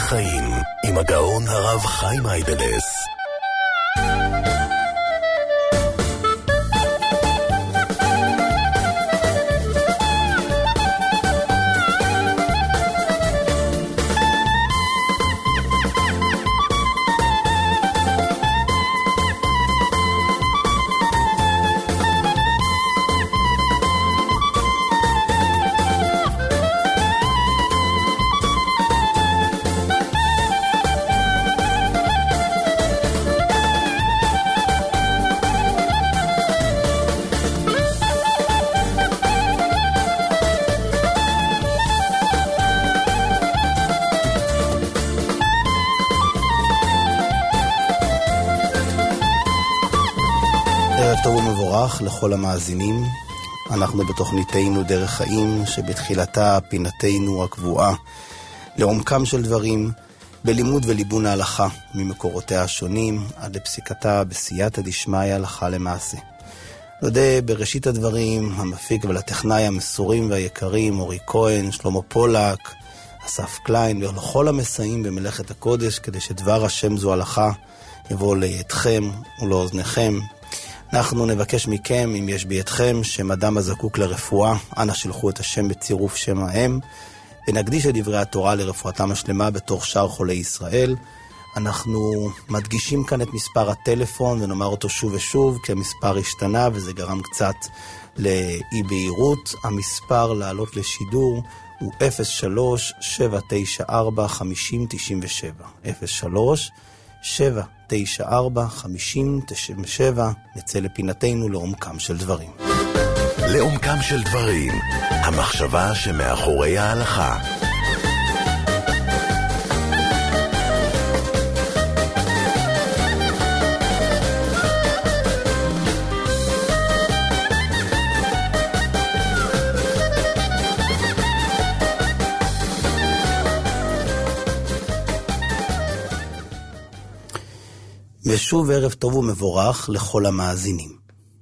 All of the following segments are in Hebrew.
חיים עם הגאון הרב חיים אייבלס. טוב ומבורך לכל המאזינים. אנחנו בתוכניתנו דרך חיים, שבתחילתה פינתנו הקבועה לעומקם של דברים, בלימוד וליבון ההלכה ממקורותיה השונים עד לפסיקתה בסייעתא דשמיא הלכה למעשה. נודה בראשית הדברים המפיק ולטכנאי המסורים והיקרים אורי כהן, שלמה פולק, אסף קליין ולכל המסייעים במלאכת הקודש, כדי שדבר השם זו הלכה יבוא לידכם ולאוזניכם. אנחנו נבקש מכם, אם יש בידכם שם אדם הזקוק לרפואה, אנא שלחו את השם בצירוף שם האם, ונקדיש את דברי התורה לרפואתם השלמה בתוך שאר חולי ישראל. אנחנו מדגישים כאן את מספר הטלפון ונאמר אותו שוב ושוב, כי המספר השתנה וזה גרם קצת לאי בהירות. המספר לעלות לשידור הוא 03-794-5097. 03-794-5097. נצא לפינתנו לעומקם של דברים. לעומקם של דברים, המחשבה שמאחורי ההלכה. ושוב ערב טוב ומבורך לכל המאזינים.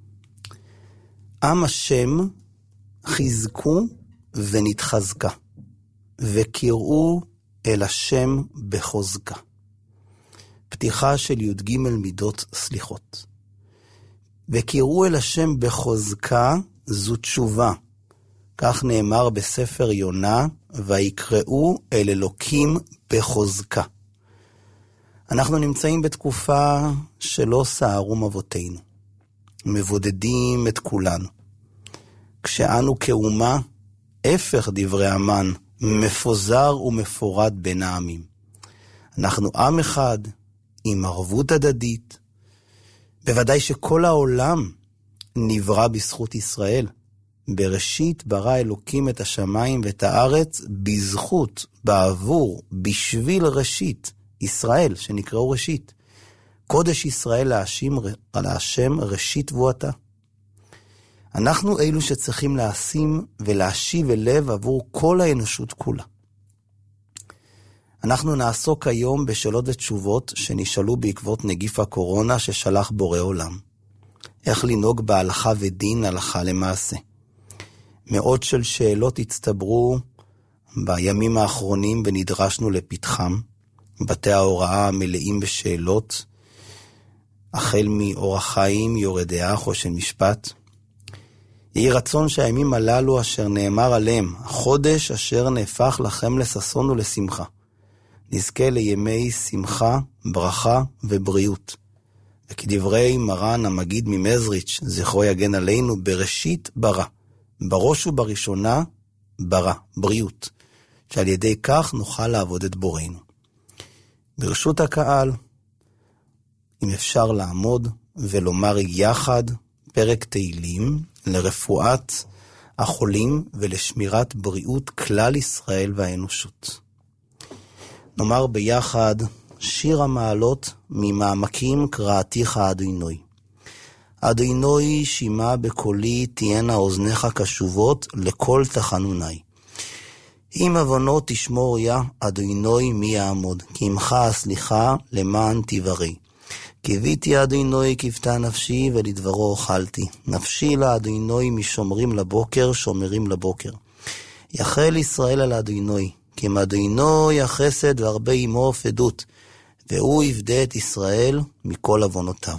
עם השם חזקו ונתחזקה, וקראו אל השם בחוזקה. פתיחה של י"ג מידות סליחות. וקראו אל השם בחוזקה זו תשובה. כך נאמר בספר יונה, ויקראו אל אלוקים בחוזקה. אנחנו נמצאים בתקופה שלא סערו אבותינו, מבודדים את כולנו. כשאנו כאומה, הפך דברי המן, מפוזר ומפורד בין העמים. אנחנו עם אחד, עם ערבות הדדית. בוודאי שכל העולם נברא בזכות ישראל. בראשית ברא אלוקים את השמיים ואת הארץ בזכות, בעבור, בשביל ראשית. ישראל, שנקראו ראשית. קודש ישראל להשם ראשית תבואתה. אנחנו אלו שצריכים להשים ולהשיב אל לב עבור כל האנושות כולה. אנחנו נעסוק היום בשאלות ותשובות שנשאלו בעקבות נגיף הקורונה ששלח בורא עולם. איך לנהוג בהלכה ודין הלכה למעשה. מאות של שאלות הצטברו בימים האחרונים ונדרשנו לפתחם. בתי ההוראה מלאים בשאלות, החל מאורח חיים, יורדי אח או של משפט. יהי רצון שהימים הללו אשר נאמר עליהם, החודש אשר נהפך לכם לששון ולשמחה. נזכה לימי שמחה, ברכה ובריאות. וכדברי מרן המגיד ממזריץ', זכרו יגן עלינו, בראשית ברא. בראש ובראשונה ברא, בריאות. שעל ידי כך נוכל לעבוד את בוראנו. ברשות הקהל, אם אפשר לעמוד ולומר יחד פרק תהילים לרפואת החולים ולשמירת בריאות כלל ישראל והאנושות. נאמר ביחד שיר המעלות ממעמקים קראתיך אדינוי. אדינוי שמע בקולי תהיינה אוזניך קשובות לכל תחנוני. אם עוונות תשמור יה, אדינוי מי יעמוד, כי עמך הסליחה למען תברי. קיוויתי אדינוי כבתה נפשי ולדברו אוכלתי. נפשי לאדינוי משומרים לבוקר, שומרים לבוקר. יחל ישראל על אדינוי, כי מדינו יחסד והרבה עמו פדות, והוא יפדה את ישראל מכל עוונותיו.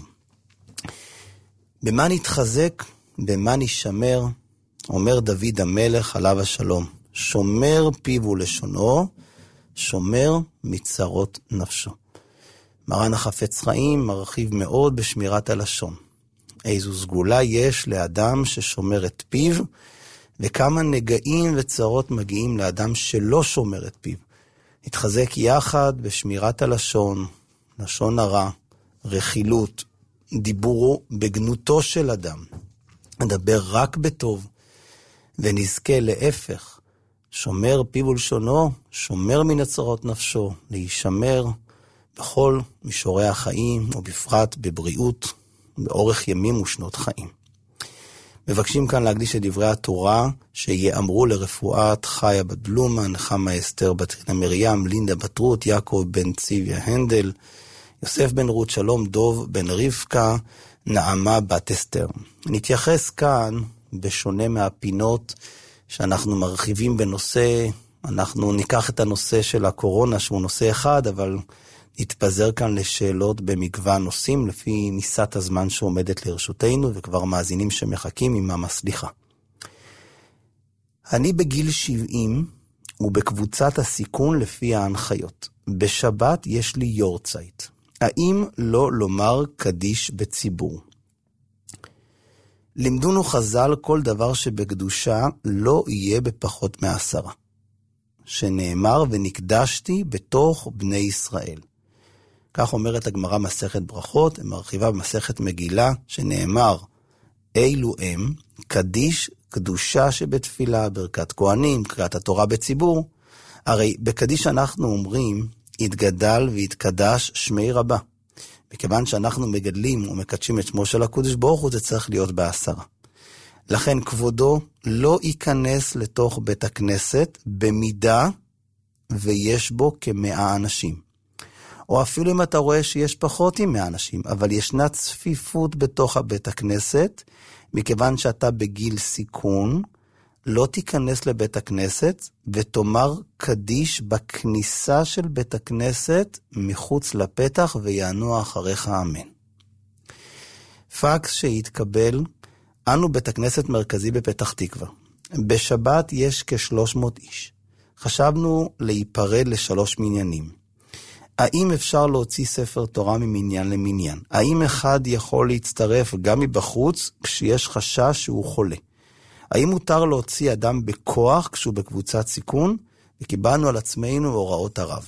במה נתחזק, במה נשמר, אומר דוד המלך עליו השלום, שומר פיו ולשונו, שומר מצרות נפשו. מרן החפץ חיים מרחיב מאוד בשמירת הלשון. איזו סגולה יש לאדם ששומר את פיו, וכמה נגעים וצרות מגיעים לאדם שלא שומר את פיו. נתחזק יחד בשמירת הלשון, לשון הרע, רכילות, דיבורו בגנותו של אדם. נדבר רק בטוב, ונזכה להפך. שומר פיו ולשונו, שומר מן הצרות נפשו, להישמר בכל מישורי החיים, ובפרט בבריאות, באורך ימים ושנות חיים. מבקשים כאן להקדיש את דברי התורה שיאמרו לרפואת חיה בת בלומה, נחמה אסתר בת מרים, לינדה בת רות, יעקב בן ציוויה הנדל, יוסף בן רות, שלום דוב בן רבקה, נעמה בת אסתר. נתייחס כאן בשונה מהפינות שאנחנו מרחיבים בנושא, אנחנו ניקח את הנושא של הקורונה שהוא נושא אחד, אבל נתפזר כאן לשאלות במגוון נושאים לפי ניסת הזמן שעומדת לרשותנו, וכבר מאזינים שמחכים עם המסליחה. אני בגיל 70 ובקבוצת הסיכון לפי ההנחיות. בשבת יש לי יורצייט. האם לא לומר קדיש בציבור? לימדונו חז"ל כל דבר שבקדושה לא יהיה בפחות מ10. שנאמר ונקדשתי בתוך בני ישראל. כך אומרת הגמרא מסכת ברכות, מרחיבה במסכת מגילה, שנאמר, אילו הם, קדיש, קדושה שבתפילה, ברכת כהנים, קריאת התורה בציבור. הרי בקדיש אנחנו אומרים, יתגדל ויתקדש שמי רבה. מכיוון שאנחנו מגדלים ומקדשים את שמו של הקודש ברוך הוא, זה צריך להיות ב10. לכן כבודו לא ייכנס לתוך בית הכנסת במידה ויש בו כ100 אנשים. או אפילו אם אתה רואה שיש פחות מ100 אנשים, אבל ישנה צפיפות בתוך הבית הכנסת, מכיוון שאתה בגיל סיכון, לא תיכנס לבית הכנסת ותאמר קדיש בכניסה של בית הכנסת מחוץ לפתח ויענו אחריך אמן. פקס שהתקבל, אנו בית הכנסת מרכזי בפתח תקווה. בשבת יש כ300 איש. חשבנו להיפרד ל3 מניינים. האם אפשר להוציא ספר תורה ממניין למניין? האם אחד יכול להצטרף גם מבחוץ כשיש חשש שהוא חולה? האם מותר להוציא אדם בכוח כשהוא בקבוצת סיכון? וקיבלנו על עצמנו הוראות הרב.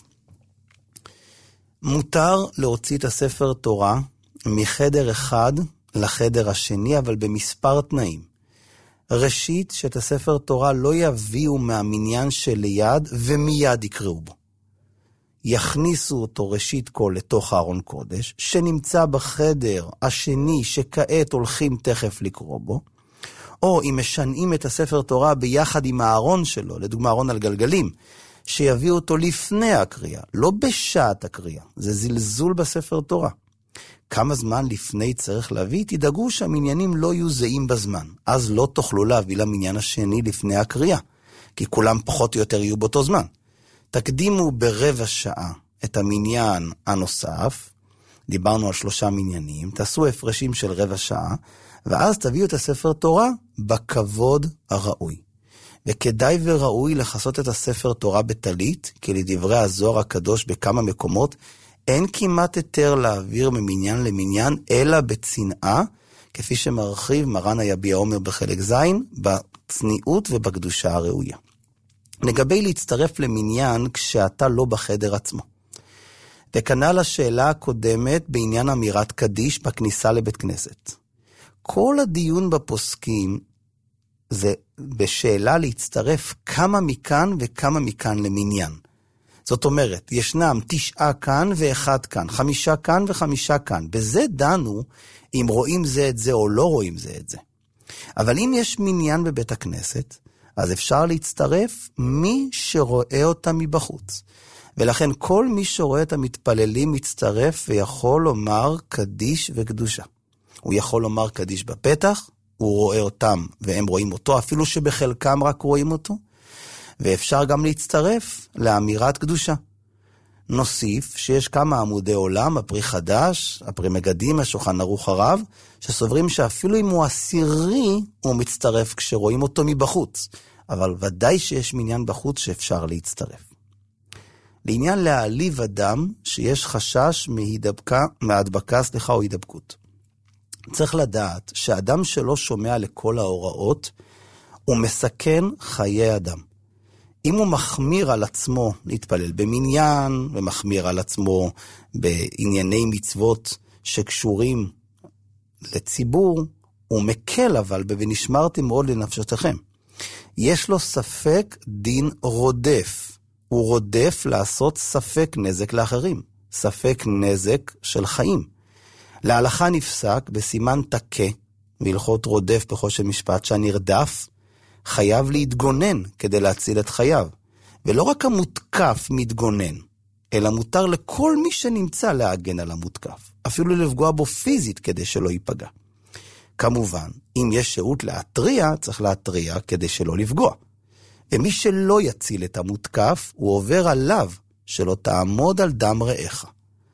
מותר להוציא את הספר תורה מחדר אחד לחדר השני, אבל במספר תנאים. ראשית, שאת הספר תורה לא יביאו מהמניין שליד ומיד יקראו בו. יכניסו אותו ראשית כל לתוך הארון קודש, שנמצא בחדר השני שכעת הולכים תכף לקרוא בו, או אם משנעים את הספר תורה ביחד עם הארון שלו, לדוגמה ארון על גלגלים, שיביאו אותו לפני הקריאה, לא בשעת הקריאה. זה זלזול בספר תורה. כמה זמן לפני צריך להביא? תדאגו שהמניינים לא יהיו זהים בזמן. אז לא תוכלו להביא למניין השני לפני הקריאה, כי כולם פחות או יותר יהיו באותו זמן. תקדימו ברבע שעה את המניין הנוסף, דיברנו על 3 מניינים, תעשו הפרשים של רבע שעה, ואז תביאו את הספר תורה בכבוד הראוי. וכדאי וראוי לחסות את הספר תורה בטלית, כי לדברי הזוהר הקדוש בכמה מקומות, אין כמעט יותר להעביר ממניין למניין, אלא בצנעה, כפי שמרחיב מרן היביע אומר בחלק זין, בצניעות ובקדושה הראויה. לגבי להצטרף למניין כשאתה לא בחדר עצמו. וכנ"ל השאלה הקודמת בעניין אמירת קדיש בכניסה לבית כנסת. כל הדיון בפוסקים זה בשאלה להצטרף כמה מכאן וכמה מכאן למניין. זאת אומרת, ישנם 9 כאן ו1 כאן, 5 כאן ו5 כאן. בזה דנו אם רואים זה את זה או לא רואים זה את זה. אבל אם יש מניין בבית הכנסת, אז אפשר להצטרף מי שרואה אותה מבחוץ. ולכן כל מי שרואה את המתפללים מצטרף ויכול לומר קדיש וקדושה. הוא יכול לומר קדיש בפתח, הוא רואה אותם והם רואים אותו, אפילו שבחלקם רק רואים אותו. ואפשר גם להצטרף לאמירת קדושה. נוסיף שיש כמה עמודי עולם, הפרי חדש, הפרי מגדים, השולחן ערוך הרב, שסוברים שאפילו אם הוא עשירי, הוא מצטרף כשרואים אותו מבחוץ. אבל ודאי שיש מניין בחוץ שאפשר להצטרף. לעניין להעליב אדם שיש חשש מהדבקה או הידבקות. צריך לדעת שאדם שלא שומע לכל ההוראות, הוא מסכן חיי אדם. אם הוא מחמיר על עצמו להתפלל במניין, ומחמיר על עצמו בענייני מצוות שקשורים לציבור, הוא מקל אבל ונשמרתם מאוד לנפשותיכם. יש לו ספק דין רודף. הוא רודף לעשות ספק נזק לאחרים. ספק נזק של חיים. להלכה נפסק בסימן תקה, בהלכות רודף בחושן משפט, שהנרדף חייב להתגונן כדי להציל את חייו. ולא רק המותקף מתגונן, אלא מותר לכל מי שנמצא להגן על המותקף. אפילו לפגוע בו פיזית כדי שלא ייפגע. כמובן, אם יש שהות להטריע, צריך להטריע כדי שלא לפגוע. ומי שלא יציל את המותקף, הוא עובר עליו שלא תעמוד על דם רעך.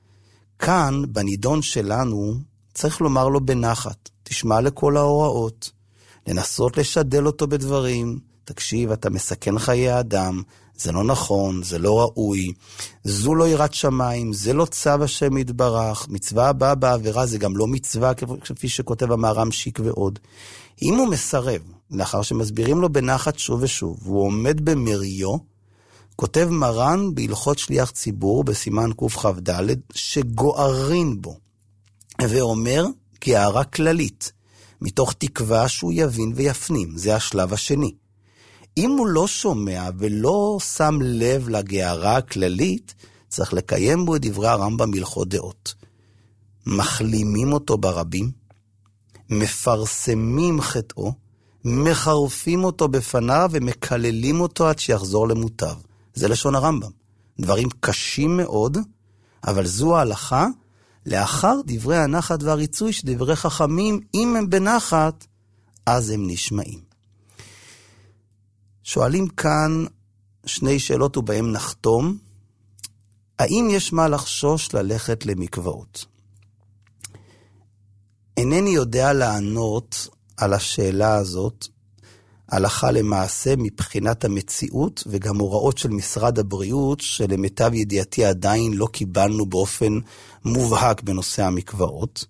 כאן, בנידון שלנו, צריך לומר לו בנחת, תשמע לכל ההוראות, לנסות לשדל אותו בדברים, תקשיב, אתה מסכן חיי האדם, זה לא נכון, זה לא ראוי, זו לא יראת שמיים, זה לא צו השם יתברך, מצווה הבאה בעבירה, זה גם לא מצווה, כפי שכותב המהר"ם שיק ועוד. אם הוא מסרב, לאחר שמסבירים לו בנחת שוב ושוב, והוא עומד במריו, כותב מרן בהלכות שליח ציבור, בסימן קכ"ד, שגוערין בו, ואומר כהערה כללית, מתוך תקווה שהוא יבין ויפנים, זה השלב השני. אם הוא לא שומע ולא שם לב לגערה הכללית, צריך לקיים בו את דברי הרמב"ם בהלכות דעות. מחלימים אותו ברבים, מפרסמים חטאו, מחרפים אותו בפניו ומקללים אותו עד שיחזור למוטב. זה לשון הרמב"ם. דברים קשים מאוד, אבל זו ההלכה, לאחר דברי הנחת והריצוי שדברי חכמים, אם הם בנחת, אז הם נשמעים. שואלים כאן שני שאלות ובהם נחתום. האם יש מה לחשוש ללכת למקוואות? אינני יודע לענות על השאלה הזאת, הלכה למעשה מבחינת המציאות, וגם הוראות של משרד הבריאות, שלמיטב ידיעתי עדיין לא קיבלנו באופן מובהק בנושא המקוואות.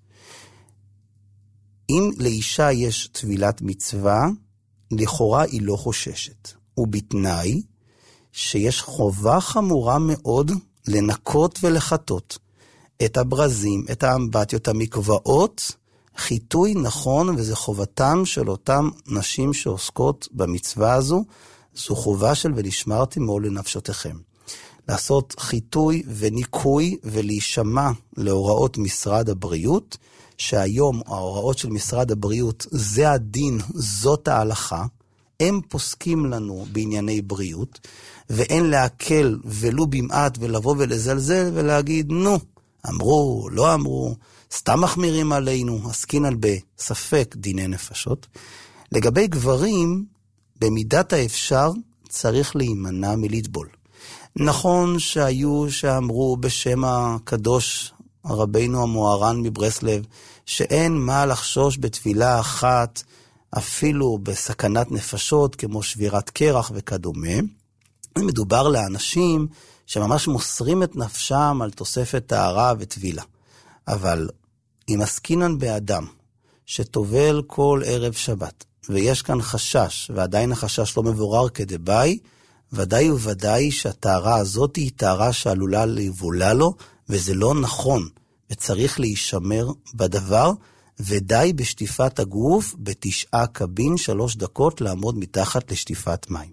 אם לאישה יש טבילת מצווה, לכאורה היא לא חוששת. ובתנאי שיש חובה חמורה מאוד לנקות ולחטות את הברזים, את האמבטיות, המקוואות, חיטוי נכון, וזה חובתם של אותם נשים שעוסקות במצווה הזו, זו חובה של ונשמרתם מאוד לנפשותיכם. לעשות חיטוי וניקוי ולהישמע להוראות משרד הבריאות, שהיום ההוראות של משרד הבריאות זה הדין, זאת ההלכה, הם פוסקים לנו בענייני בריאות, ואין להקל ולו במעט ולבוא ולזלזל ולהגיד, נו, אמרו, לא אמרו, סתם מחמירים עלינו, עסקינן בספק דיני נפשות. לגבי גברים, במידת האפשר צריך להימנע מלטבול. נכון שהיו שאמרו בשם הקדוש רבינו המוהר"ן מברסלב, שאין מה לחשוש בתפילה אחת, אפילו בסכנת נפשות, כמו שבירת קרח וכדומה. מדובר לאנשים שממש מוסרים את נפשם על תוספת טהרה ותפילה. אבל אם עסקינן באדם שטובל כל ערב שבת, ויש כאן חשש, ועדיין החשש לא מבורר כדבעי, ודאי וודאי שהטהרה הזאת היא טהרה שעלולה לבולה לו, וזה לא נכון, וצריך להישמר בדבר, ודי בשטיפת הגוף, 9 קבין 3 דקות לעמוד מתחת לשטיפת מים.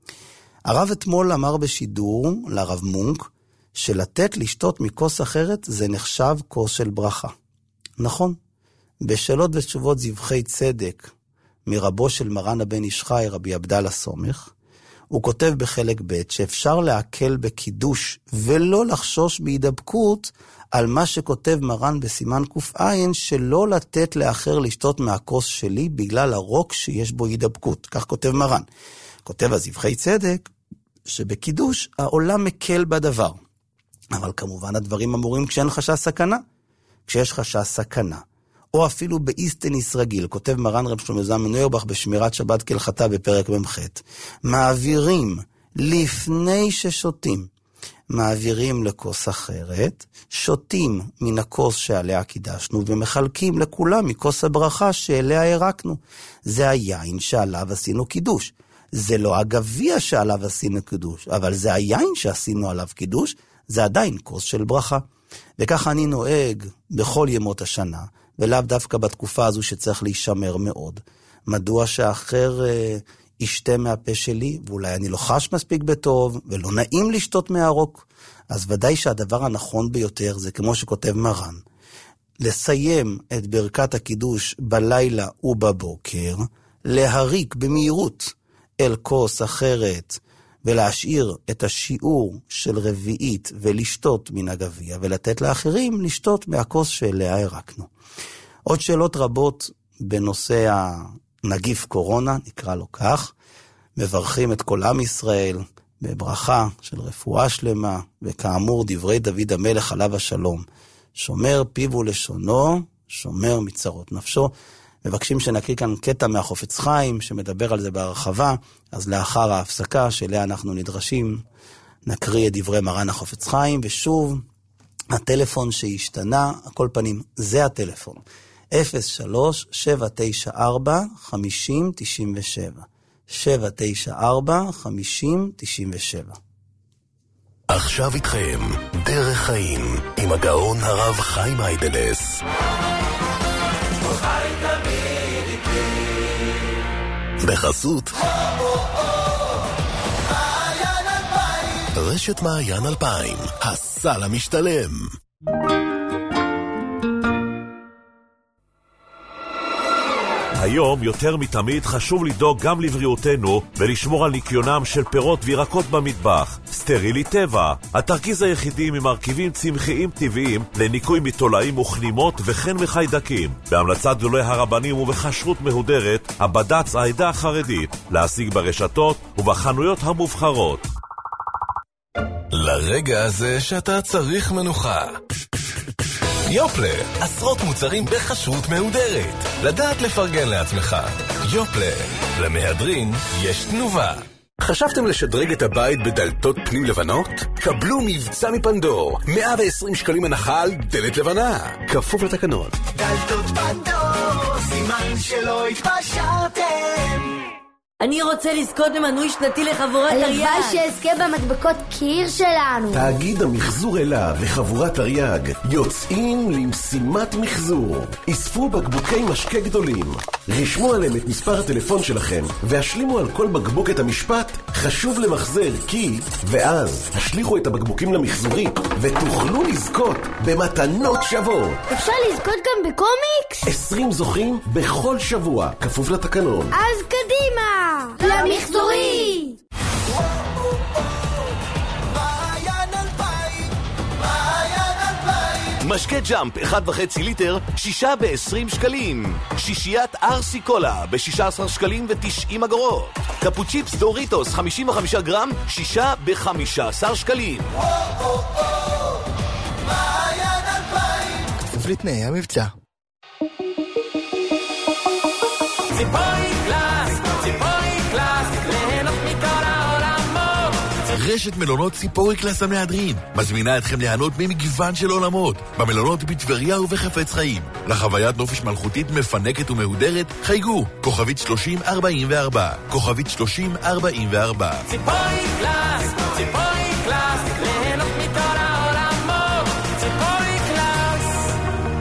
הרב אתמול אמר בשידור לרב מונק, שלתת לשתות מכוס אחרת זה נחשב כוס של ברכה. נכון, בשאלות ותשובות זבחי צדק מרבו של מרן הבן איש חי רבי עבדאללה סומך, הוא כותב בחלק ב' שאפשר להקל בקידוש ולא לחשוש בהידבקות על מה שכותב מרן בסימן קע' שלא לתת לאחר לשתות מהכוס שלי בגלל הרוק שיש בו הידבקות. כך כותב מרן. כותב הזבחי צדק שבקידוש העולם מקל בדבר. אבל כמובן הדברים אמורים כשאין חשש סכנה. כשיש חשש סכנה, או אפילו באיסטניס רגיל, כותב מרן רב שלמה זלמן אוירבך בשמירת שבת כהלכתה בפרק מ"ח, מעבירים לפני ששותים, מעבירים לכוס אחרת, שותים מן הכוס שעליה קידשנו, ומחלקים לכולם מכוס הברכה שאליה הרקנו. זה היין שעליו עשינו קידוש. זה לא הגביע שעליו עשינו קידוש, אבל זה היין שעשינו עליו קידוש, זה עדיין כוס של ברכה. וככה אני נוהג בכל ימות השנה, ולאו דווקא בתקופה הזו שצריך להישמר מאוד. מדוע שאחר ישתה מהפה שלי, ואולי אני לא חש מספיק בטוב, ולא נעים לשתות מהרוק? אז ודאי שהדבר הנכון ביותר זה כמו שכותב מרן, לסיים את ברכת הקידוש בלילה ובבוקר, להריק במהירות אל כוס אחרת, ולהשאיר את השיעור של רביעית ולשתות מן הגביע, ולתת לאחרים לשתות מהכוס שאליה הרקנו. עוד שאלות רבות בנושא הנגיף קורונה, נקרא לו כך, מברכים את כל עם ישראל בברכה של רפואה שלמה, וכאמור דברי דוד המלך עליו השלום, שומר פיו ולשונו, שומר מצרות נפשו. מבקשים שנקריא כאן קטע מהחופץ חיים שמדבר על זה בהרחבה, אז לאחר ההפסקה שאליה אנחנו נדרשים נקריא את דברי מרן החופץ חיים, ושוב הטלפון שהשתנה, הכל פנים זה הטלפון 03-794-5097 794-5097. עכשיו איתכם דרך חיים עם הגאון הרב חיים היידלס. בחסות רשת מעיין 2000, הסל המשתלם. היום יותר מתמיד חשוב לדאוג גם לבריאותנו ולשמור על ניקיונם של פירות וירקות במטבח. סטרילי טבע, התרכיז היחידי ממרכיבים צמחיים טבעיים לניקוי מתולעים וכנימות וכן מחיידקים. בהמלצת גדולי הרבנים ובכשרות מהודרת, הבד"ץ העדה החרדית, להשיג ברשתות ובחנויות המובחרות. לרגע הזה שאתה צריך מנוחה. יופלה, עשרות מוצרים בחשרות מהודרת. לדעת לפרגן לעצמך. יופלה, למהדרין יש תנובה. חשבתם לשדרג את הבית בדלתות פנים לבנות? קבלו מבצע מפנדור, 120 שקלים הנחה על דלת לבנה. כפוף לתקנון. דלתות פנדור, סימן שלא התפשרתם. אני רוצה לזכות במנוי שנתי לחבורת תרי"ג. הלוואי שאזכה במדבקות קיר שלנו. תאגיד המחזור אלה וחבורת תרי"ג יוצאים למשימת מחזור. אספו בקבוקי משקה גדולים, רשמו עליהם את מספר הטלפון שלכם והשלימו על כל בקבוק את המשפט חשוב למחזר כי, ואז השליחו את הבקבוקים למחזורי ותוכלו לזכות במתנות שוות. אפשר לזכות גם בקומיקס? 20 זוכים בכל שבוע, כפוף לתקנון. אז קדימה למחזורי. משקה ג'אמפ 1.5 ליטר 6 ב-20 שקלים. שישיית ארסי קולה ב-16 שקלים ו90 אגורות. קפוצ'יפס דוריטוס 55 גרם 6 ב-15 שקלים. כפוף לתנאי המבצע. רשת מלונות ציפורי קלאס המהדרין מזמינה אתכם ליהנות ממגוון של עולמות במלונות בטבריה ובחפץ חיים. לחוויית נופש מלכותית מפנקת ומהודרת חייגו כוכבית 3044 כוכבית 3044. ציפורי קלאס, ציפורי קלאס, ליהנות מכל העולמות. ציפורי קלאס.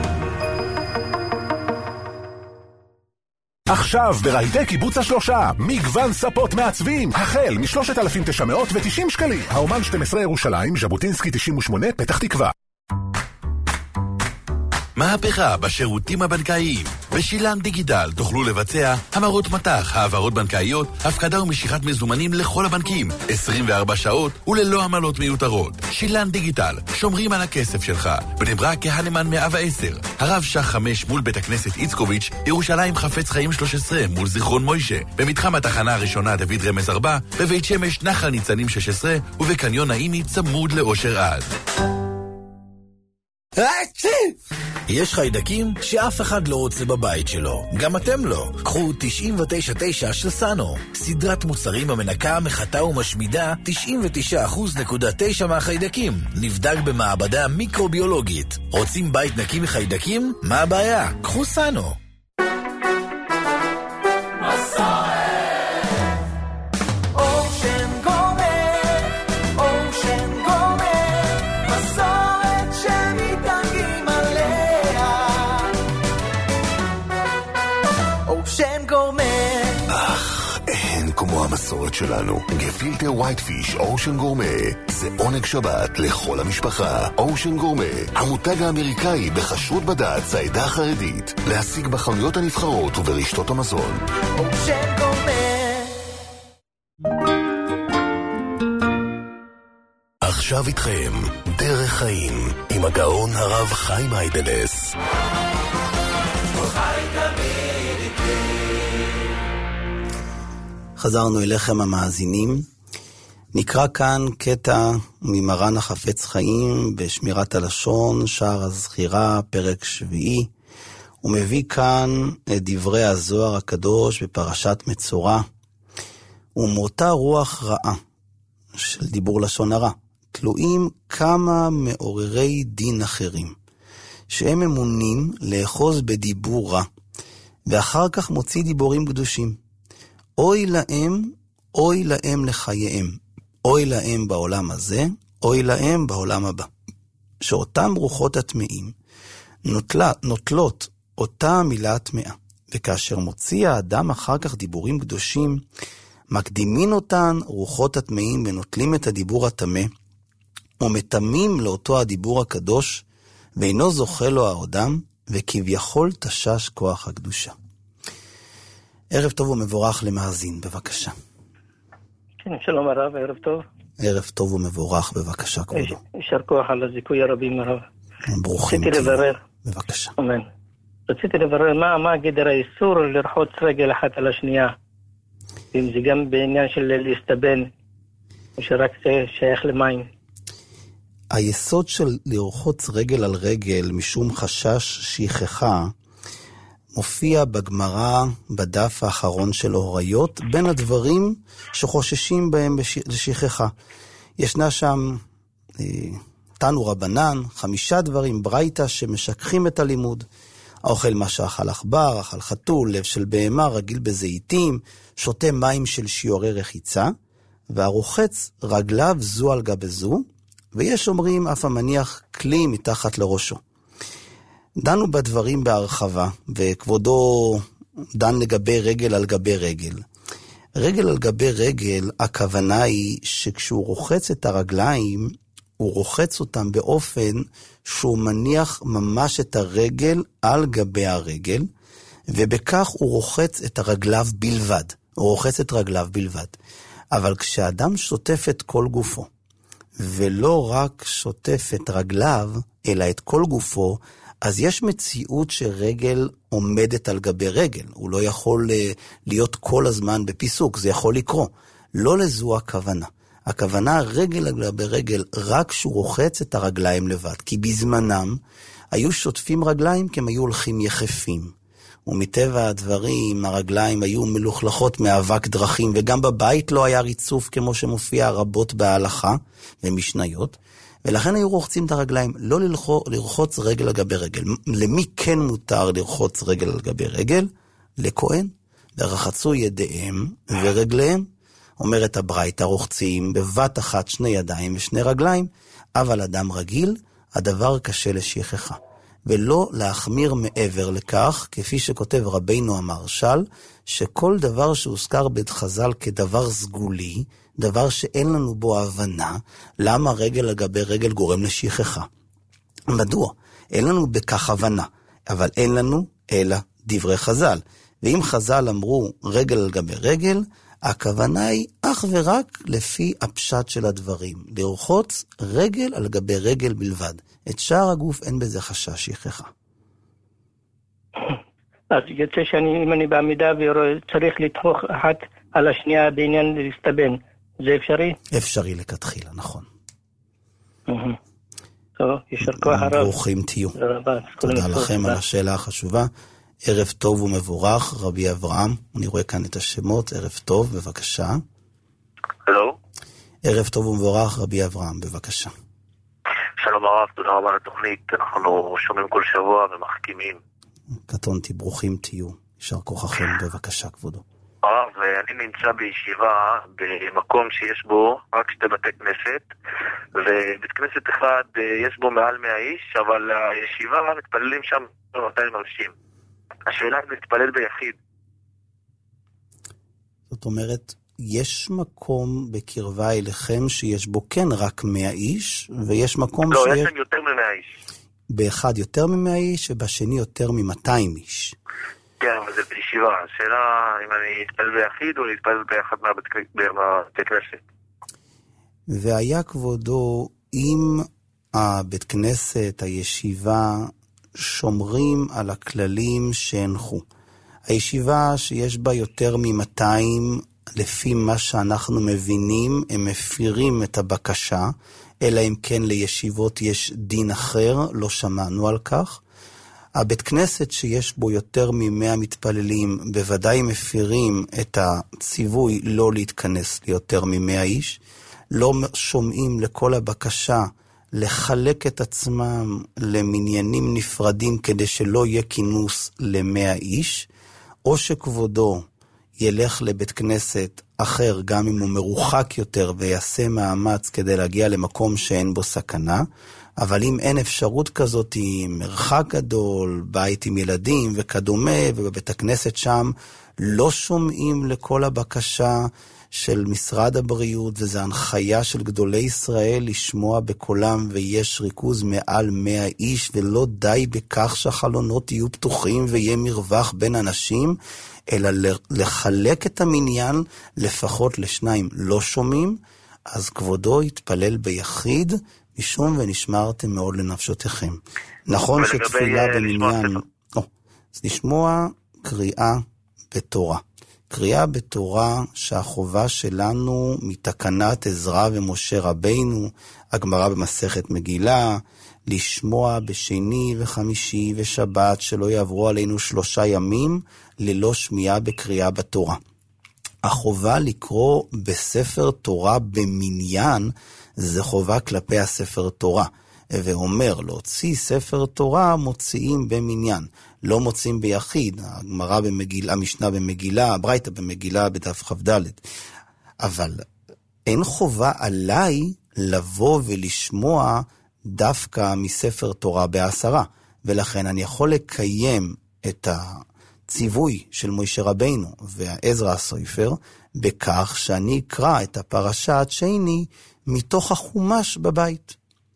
עכשיו ברהיטי קיבוץ השלושה, מגוון ספות מעצבים, החל מ-3,990 שקלים. האומן 12 ירושלים, ז'בוטינסקי 98, פתח תקווה. מהפכה בשירותים הבנקאיים. בשילן דיגיטל תוכלו לבצע המרות מטח, העברות בנקאיות, הפקדה ומשיכת מזומנים לכל הבנקים, 24 שעות וללא עמלות מיותרות. שילן דיגיטל, שומרים על הכסף שלך. בני ברק כהנמן 110, הרב שח 5 מול בית הכנסת איצקוביץ', ירושלים חפץ חיים 13 מול זיכרון מוישה, במתחם התחנה הראשונה דוד רמז 4, בבית שמש נחל ניצנים 16 ובקניון נעימי צמוד לאושר עד. יש חיידקים שאף אחד לא רוצה בבית שלו, גם אתם לא. קחו 99.9 של סאנו, סדרת מוצרים המנקה, מחטא ומשמידה 99.9% מהחיידקים. נבדק במעבדה מיקרוביולוגית. רוצים בית נקי מחיידקים? מה הבעיה? קחו סאנו. כמו המסורת שלנו, גפילטר ווייט פיש אושן גורמה זה עונג שבת לכל המשפחה. אושן גורמה, המותג האמריקאי בחשרות בד"ץ העדה החרדית, להשיג בחנויות הנבחרות וברשתות המזון. אושן גורמה. עכשיו איתכם דרך חיים עם הגאון הרב חיים היידלס. חזרנו אליכם המאזינים. נקרא כאן קטע ממרן החפץ חיים בשמירת הלשון, שער הזכירה, פרק 7. הוא מביא כאן את דברי הזוהר הקדוש בפרשת מצורע. ומאותה רוח רעה של דיבור לשון הרע תלויים כמה מעוררי דין אחרים, שהם אמונים לאחוז בדיבור רע, ואחר כך מוציא דיבורים קדושים. אוי להם לחייהם, אוי להם בעולם הזה, אוי להם בעולם הבא. שאותם רוחות הטמאים נוטלות אותה המילה הטמאה, וכאשר מוציא האדם אחר כך דיבורים קדושים, מקדימים אותן רוחות הטמאים ונוטלים את הדיבור הטמא, ומתמים לאותו הדיבור הקדוש, ואינו זוכה לו האדם, וכביכול תשש כוח הקדושה. ערב טוב ומבורך למאזין, בבקשה. כן, שלום הרב, ערב טוב. ערב טוב ומבורך, בבקשה, כבודו. יישר כוח על הזיכוי הרבים הרב. ברוכים רציתי לברר. בבקשה. אמן. רציתי לברר מה גדר האיסור לרחוץ רגל אחת על השנייה. אם זה גם בעניין של להסתבן, או שרק זה שייך למים. היסוד של לרחוץ רגל על רגל משום חשש שכחה, מופיע בגמרא בדף האחרון של אוריות, בין הדברים שחוששים בהם לשכחה. ישנה שם תנו רבנן, 5 דברים ברייתא שמשכחים את הלימוד. האוכל מה שאכל עכבר, אכל חתול, לב של בהמה, רגיל בזיתים, שותה מים של שיעורי רחיצה, והרוחץ רגליו זו על גבי זו, ויש אומרים אף המניח כלי מתחת לראשו. דנו בדברים בהרחבה, וכבודו דן לגבי רגל על גבי רגל. רגל על גבי רגל, הכוונה היא שכשהוא רוחץ את הרגליים, הוא רוחץ אותם באופן שהוא מניח ממש את הרגל על גבי הרגל, ובכך הוא רוחץ את הרגליו בלבד. הוא רוחץ את רגליו בלבד. אבל כשאדם שוטף את כל גופו, ולא רק שוטף את רגליו, אלא את כל גופו, אז יש מציאות שרגל עומדת על גבי רגל. הוא לא יכול להיות כל הזמן בפיסוק, זה יכול לקרוא. לא לזו הכוונה. הכוונה רגל על גבי רגל רק שהוא רוחץ את הרגליים לבד. כי בזמנם היו שוטפים רגליים כי הם היו הולכים יחפים. ומטבע הדברים הרגליים היו מלוכלכות מאבק דרכים, וגם בבית לא היה ריצוף כמו שמופיע רבות בהלכה ומשניות. ולכן היו רוחצים את הרגליים, לא לרחוץ רגל על גבי רגל. למי כן מותר לרחוץ רגל על גבי רגל? לכהן. ורחצו ידיהם ורגליהם. אומרת הברייתא, רוחצים בבת אחת 2 ידיים ו2 רגליים, אבל אדם רגיל, הדבר קשה לשכחה. ולא להחמיר מעבר לכך, כפי שכותב רבינו המרשל, שכל דבר שהוזכר בחז"ל כדבר סגולי, דבר שאין לנו בו הבנה, למה רגל לגבי רגל גורם לשכחה. מדוע? אין לנו בכך הבנה, אבל אין לנו אלא דברי חז"ל. ואם חז"ל אמרו רגל על גבי רגל, הכוונה היא אך ורק לפי הפשט של הדברים. לרחוץ רגל על גבי רגל בלבד. את שאר הגוף אין בזה חשש שכחה. אז יוצא אם אני בעמידה וצריך לתמוך אחת על השנייה בעניין להסתבן, זה אפשרי? אפשרי לכתחילה, נכון. טוב, יישר כוח הרב. ברוכים תהיו. תודה לכם על השאלה החשובה. ערב טוב ומבורך, רבי אברהם. אני רואה כאן את השמות. ערב טוב, בבקשה. הלו. ערב טוב ומבורך, רבי אברהם, בבקשה. שלום הרב, תודה רבה לתוכנית. אנחנו שומעים כל שבוע ומחכימים. קטונתי, ברוכים תהיו. יישר כוחכם, בבקשה, כבודו. הרב, אני נמצא בישיבה במקום שיש בו רק 2 בתי כנסת, ובית כנסת אחד יש בו מעל 100 איש, אבל הישיבה מתפללים שם 200 אנשים. השאלה היא להתפלל ביחיד. זאת אומרת, יש מקום בקרבה אליכם שיש בו כן רק 100 איש, ויש מקום לא, יש שם יותר מ-100 איש. באחד יותר מ-100 איש, ובשני יותר מ-200 איש. כן, אבל זה בישיבה. השאלה אם אני אתפלל ביחיד או להתפלל ביחד מהבית כנסת. והיה כבודו, אם הבית כנסת, הישיבה, שומרים על הכללים שהנחו. הישיבה שיש בה יותר מ-200, לפי מה שאנחנו מבינים, הם מפירים את הבקשה, אלא אם כן לישיבות יש דין אחר, לא שמענו על כך. הבית כנסת שיש בו יותר מ-100 מתפללים, בוודאי מפירים את הציווי לא להתכנס ליותר מ-100 איש, לא שומעים לכל הבקשה לחלק את עצמם למניינים נפרדים כדי שלא יהיה כינוס ל-100 איש, או שכבודו ילך לבית כנסת אחר, גם אם הוא מרוחק יותר, ויעשה מאמץ כדי להגיע למקום שאין בו סכנה, אבל אם אין אפשרות כזאת, מרחק גדול, בית עם ילדים וכדומה, ובבית הכנסת שם לא שומעים לכל הבקשה של משרד הבריאות, וזו הנחיה של גדולי ישראל לשמוע בקולם, ויש ריכוז מעל 100 איש, ולא די בכך שהחלונות יהיו פתוחים ויהיה מרווח בין אנשים, אלא לחלק את המניין לפחות לשניים לא שומעים, אז כבודו יתפלל ביחיד, משום ונשמרתם מאוד לנפשותיכם. נכון שתפילה במניין, אז לשמוע קריאה בתורה. קריאה בתורה שהחובה שלנו מתקנת עזרא ומשה רבינו, הגמרא במסכת מגילה, לשמוע בשני וחמישי ושבת שלא יעברו עלינו 3 ימים ללא שמיעה בקריאה בתורה. החובה לקרוא בספר תורה במניין זה חובה כלפי הספר תורה. ואומר, להוציא ספר תורה מוציאים במניין, לא מוצאים ביחיד. הגמרא במגילה, המשנה במגילה, הברייתא במגילה בדף כ"ד. אבל אין חובה עליי לבוא ולשמוע דווקא מספר תורה ב10, ולכן אני יכול לקיים את הציווי של משה רבינו ועזרא הסופר בכך שאני אקרא את הפרשת שני מתוך החומש בבית.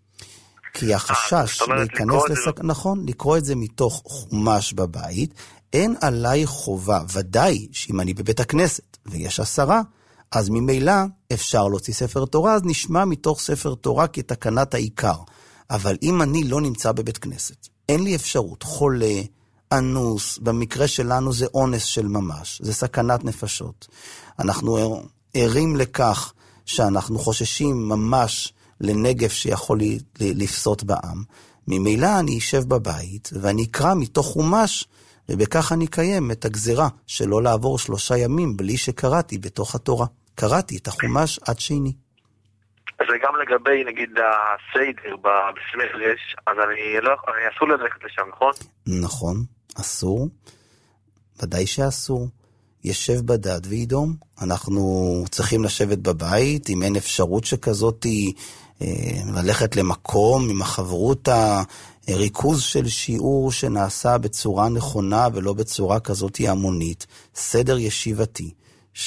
כי החשש להיכנס נכון, לקרוא את זה מתוך חומש בבית, אין עליי חובה, ודאי שאם אני בבית הכנסת ויש 10, אז ממילא אפשר להוציא ספר תורה, אז נשמע מתוך ספר תורה כתקנת העיקר. אבל אם אני לא נמצא בבית כנסת, אין לי אפשרות, חולה, אנוס, במקרה שלנו זה אונס של ממש, זה סכנת נפשות. אנחנו ערים לכך שאנחנו חוששים ממש לנגף שיכול לפסות בעם. ממילא אני אשב בבית ואני אקרא מתוך חומש, ובכך אני אקיים את הגזירה שלא לעבור 3 ימים בלי שקראתי בתוך התורה. קראתי את החומש עד שני. אז גם לגבי נגיד הסיידר בסמך, אז אני אסור ללכת לשם, נכון? נכון, אסור. ודאי שאסור. ישב בדד וידום. אנחנו צריכים לשבת בבית, אם אין אפשרות שכזאת ללכת למקום עם החברות הריכוז של שיעור שנעשה בצורה נכונה ולא בצורה כזאת המונית. סדר ישיבתי,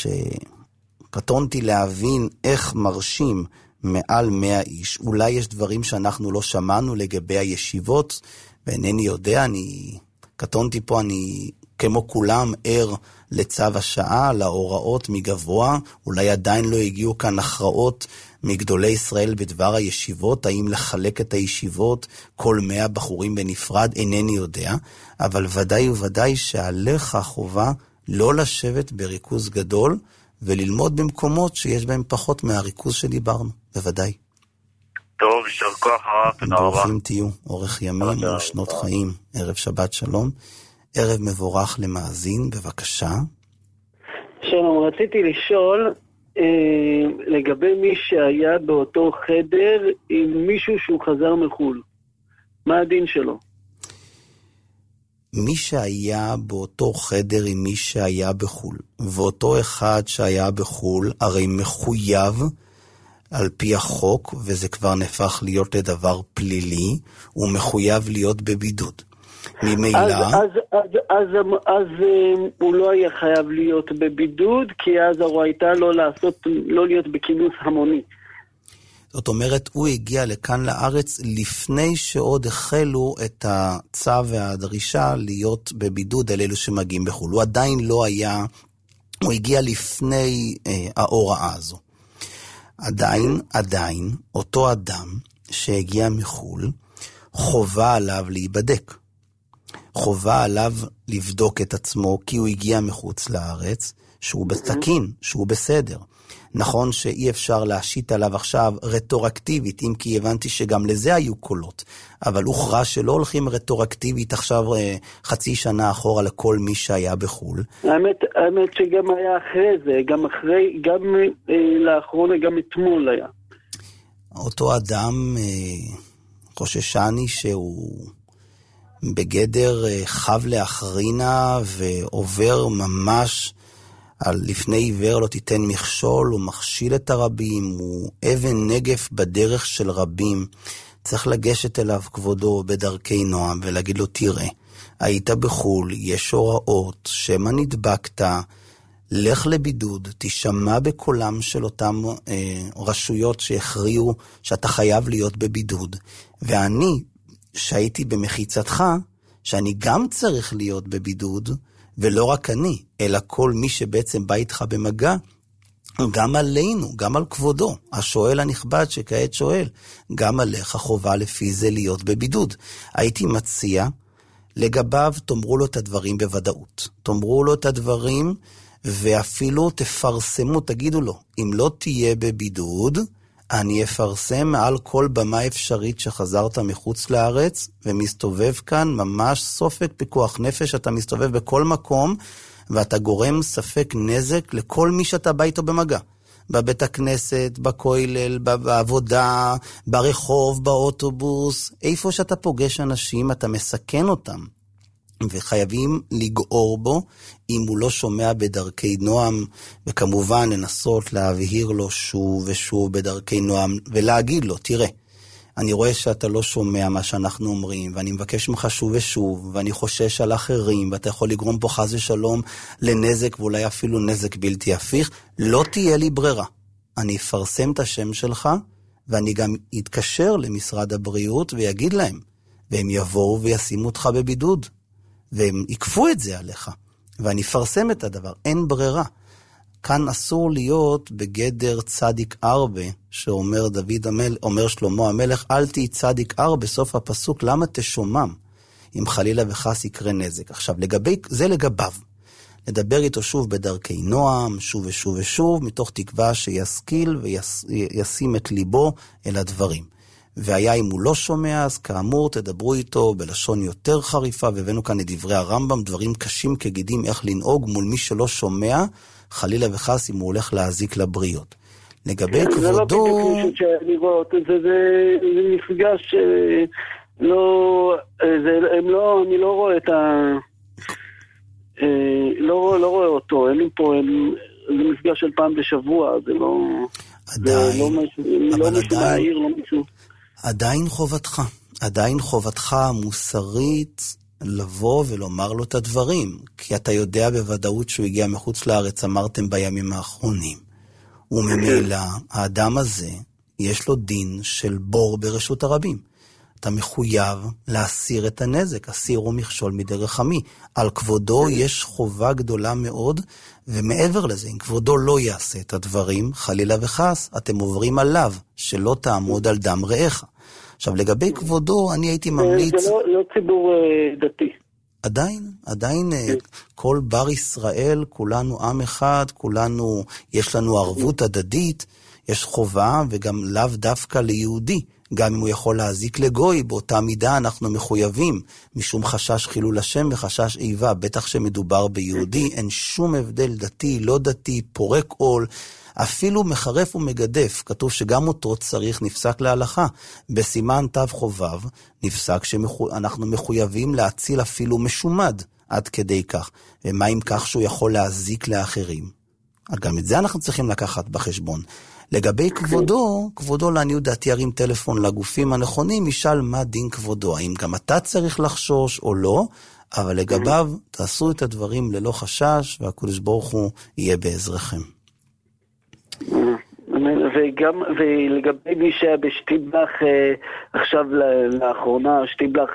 שקטונתי להבין איך מרשים מעל 100 איש. אולי יש דברים שאנחנו לא שמענו לגבי הישיבות, ואינני יודע, קטונתי פה, אני כמו כולם ער לצו השעה, להוראות מגבוה, אולי עדיין לא הגיעו כאן הכרעות מגדולי ישראל בדבר הישיבות, האם לחלק את הישיבות, כל 100 בחורים בנפרד, אינני יודע, אבל ודאי וודאי שעליך חובה לא לשבת בריכוז גדול, וללמוד במקומות שיש בהם פחות מהריכוז שדיברנו, בוודאי. טוב, יישר כוח הרב, תודה רבה. ברוכים תהיו, אורך ימים ושנות חיים, ערב שבת שלום. ערב מבורך למאזין, בבקשה. שלום, רציתי לשאול לגבי מי שהיה באותו חדר עם מישהו שהוא חזר מחול. מה הדין שלו? מי שהיה באותו חדר עם מי שהיה בחול, ואותו אחד שהיה בחול, הרי מחויב על פי החוק, וזה כבר נהפך להיות לדבר פלילי, הוא מחויב להיות בבידוד. ממילא... אז הוא לא היה חייב להיות בבידוד, כי אז הוא הייתה לא להיות בכינוס המוני. זאת אומרת, הוא הגיע לכאן לארץ לפני שעוד החלו את הצו והדרישה להיות בבידוד על אלו שמגיעים בחול. הוא עדיין לא היה, הוא הגיע לפני ההוראה הזו. עדיין, אותו אדם שהגיע מחול, חובה עליו להיבדק. חובה עליו לבדוק את עצמו, כי הוא הגיע מחוץ לארץ, שהוא בתקין, שהוא בסדר. נכון שאי אפשר להשית עליו עכשיו רטורקטיבית, אם כי הבנתי שגם לזה היו קולות, אבל הוכרע שלא הולכים רטורקטיבית עכשיו חצי שנה אחורה לכל מי שהיה בחול. האמת שגם היה אחרי זה, גם לאחרונה, גם אתמול היה. אותו אדם חוששני שהוא בגדר חב לאחרינה ועובר ממש על לפני עיוור לא תיתן מכשול, הוא מכשיל את הרבים, הוא אבן נגף בדרך של רבים. צריך לגשת אליו כבודו בדרכי נועם ולהגיד לו, תראה, היית בחול, יש הוראות, שמה נדבקת, לך לבידוד, תשמע בקולם של אותם רשויות שהכריעו שאתה חייב להיות בבידוד. ואני, שהייתי במחיצתך, שאני גם צריך להיות בבידוד, ולא רק אני, אלא כל מי שבעצם בא איתך במגע, גם עלינו, גם על כבודו, השואל הנכבד שכעת שואל, גם עליך חובה לפי זה להיות בבידוד. הייתי מציע, לגביו תאמרו לו את הדברים בוודאות. תאמרו לו את הדברים, ואפילו תפרסמו, תגידו לו, אם לא תהיה בבידוד, אני אפרסם מעל כל במה אפשרית שחזרת מחוץ לארץ, ומסתובב כאן ממש סופק פיקוח נפש, אתה מסתובב בכל מקום, ואתה גורם ספק נזק לכל מי שאתה בא איתו במגע. בבית הכנסת, בכולל, בעבודה, ברחוב, באוטובוס, איפה שאתה פוגש אנשים, אתה מסכן אותם. וחייבים לגעור בו, אם הוא לא שומע בדרכי נועם, וכמובן לנסות להבהיר לו שוב ושוב בדרכי נועם, ולהגיד לו, תראה, אני רואה שאתה לא שומע מה שאנחנו אומרים, ואני מבקש ממך שוב ושוב, ואני חושש על אחרים, ואתה יכול לגרום פה חס ושלום לנזק, ואולי אפילו נזק בלתי הפיך, לא תהיה לי ברירה. אני אפרסם את השם שלך, ואני גם אתקשר למשרד הבריאות ויגיד להם, והם יבואו וישימו אותך בבידוד. והם יקפו את זה עליך, ואני אפרסם את הדבר, אין ברירה. כאן אסור להיות בגדר צדיק ארבע, שאומר אומר שלמה המלך, אל תהי צדיק ארבע, בסוף הפסוק, למה תשומם, אם חלילה וחס יקרה נזק. עכשיו, זה לגביו, לדבר איתו שוב בדרכי נועם, שוב ושוב ושוב, מתוך תקווה שישכיל וישים את ליבו אל הדברים. והיה אם הוא לא שומע, אז כאמור תדברו איתו בלשון יותר חריפה, והבאנו כאן את דברי הרמב"ם, דברים קשים כגידים איך לנהוג מול מי שלא שומע, חלילה וחס אם הוא הולך להזיק לבריות. לגבי כבודו... זה לא בדיוק לראות, זה מפגש אני לא רואה את לא רואה אותו, אין לי פה, זה מפגש של פעם בשבוע, זה לא... עדיין חובתך המוסרית לבוא ולומר לו את הדברים, כי אתה יודע בוודאות שהוא הגיע מחוץ לארץ, אמרתם בימים האחרונים, וממילא האדם הזה יש לו דין של בור ברשות הרבים. אתה מחויב להסיר את הנזק, הסירו מכשול מדרך עמי. על כבודו יש חובה גדולה מאוד, ומעבר לזה, אם כבודו לא יעשה את הדברים, חלילה וחס, אתם עוברים עליו, שלא תעמוד על דם רעך. עכשיו, לגבי כבודו, אני הייתי ממליץ... זה לא ציבור דתי. עדיין כל בר ישראל, כולנו עם אחד, כולנו, יש לנו ערבות הדדית, יש חובה, וגם לאו דווקא ליהודי. גם אם הוא יכול להזיק לגוי, באותה מידה אנחנו מחויבים, משום חשש חילול השם וחשש איבה, בטח שמדובר ביהודי, אין שום הבדל דתי, לא דתי, פורק עול, אפילו מחרף ומגדף, כתוב שגם אותו צריך נפסק להלכה. בסימן תו חובב, נפסק שאנחנו מחויבים להציל אפילו משומד, עד כדי כך. ומה אם כך שהוא יכול להזיק לאחרים? גם את זה אנחנו צריכים לקחת בחשבון. לגבי כבודו לעניות דעתי ירים טלפון לגופים הנכונים, ישאל מה דין כבודו, האם גם אתה צריך לחשוש או לא, אבל לגביו תעשו את הדברים ללא חשש, והקדוש ברוך הוא יהיה בעזרכם. ולגבי מי שהיה בשטיבלח עכשיו לאחרונה, שטיבלח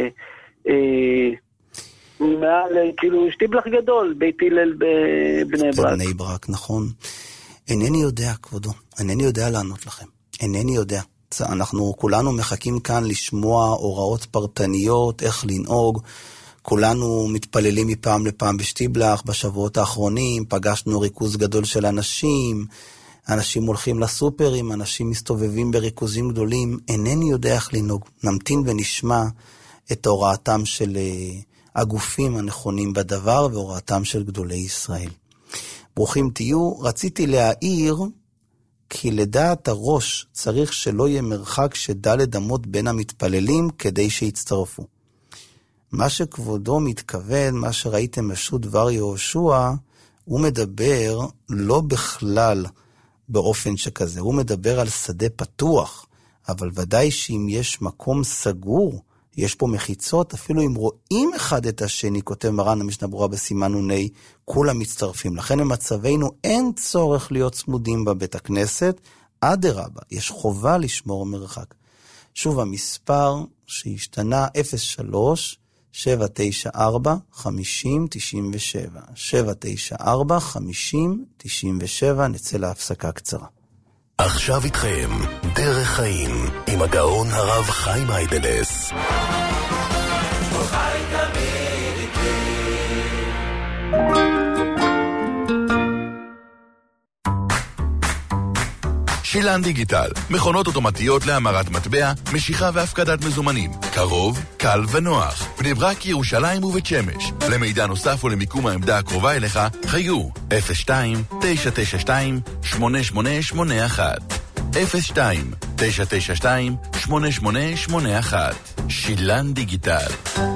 מעל, כאילו שטיבלח גדול, בית הלל בבני ברק. בבני ברק, נכון. אינני יודע, כבודו, אינני יודע לענות לכם, אינני יודע. אנחנו כולנו מחכים כאן לשמוע הוראות פרטניות, איך לנהוג, כולנו מתפללים מפעם לפעם בשטיבלח, בשבועות האחרונים, פגשנו ריכוז גדול של אנשים הולכים לסופרים, אנשים מסתובבים בריכוזים גדולים, אינני יודע איך לנהוג. נמתין ונשמע את הוראתם של הגופים הנכונים בדבר, והוראתם של גדולי ישראל. ברוכים תהיו. רציתי להעיר, כי לדעת הראש צריך שלא יהיה מרחק שדלת אמות בין המתפללים כדי שיצטרפו. מה שכבודו מתכוון, מה שראיתם בשו"ת דבר יהושע, הוא מדבר לא בכלל באופן שכזה, הוא מדבר על שדה פתוח, אבל ודאי שאם יש מקום סגור, יש פה מחיצות, אפילו אם רואים אחד את השני, כותב מרן המשנה ברורה בסימן נ"ה, כולם מצטרפים. לכן במצבנו אין צורך להיות צמודים בבית הכנסת, אדרבה, יש חובה לשמור מרחק. שוב המספר שהשתנה 03-794-5097, 794-5097, נצא להפסקה קצרה. עכשיו איתכם, דרך חיים, עם הגאון הרב חיים היידלס. שילן דיגיטל, מכונות אוטומטיות להמרת מטבע, משיכה והפקדת מזומנים. קרוב, קל ונוח. בני ברק, ירושלים ובית שמש. למידע נוסף ולמיקום העמדה הקרובה אליך, חיו 02-992-8881. 02-992-8881. שילן דיגיטל.